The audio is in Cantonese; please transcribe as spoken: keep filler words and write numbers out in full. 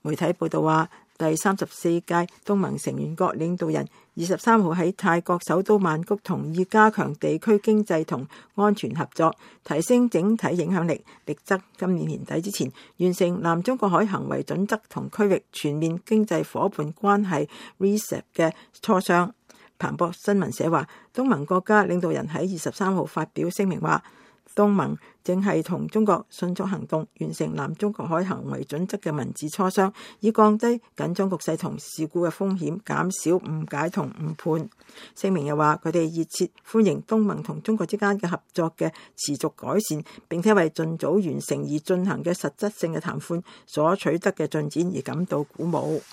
媒體報道話，第三十四屆東盟成員國領導人二十三號喺泰國首都曼谷同意加強地區經濟同安全合作，提升整體影響力，力爭今年年底之前完成南中國海行為準則同區域全面經濟夥伴關係 R C E P 嘅磋商。彭博新聞社話，東盟國家領導人喺二十三號發表聲明話，東盟正係同中國迅速行動，完成南中國海行為準則嘅文字磋商，以降低緊張局勢同事故嘅風險，減少誤解同誤判。聲明又話，佢哋熱切歡迎東盟同中國之間嘅合作嘅持續改善，並且為盡早完成而進行嘅實質性嘅談判所取得嘅進展而感到鼓舞。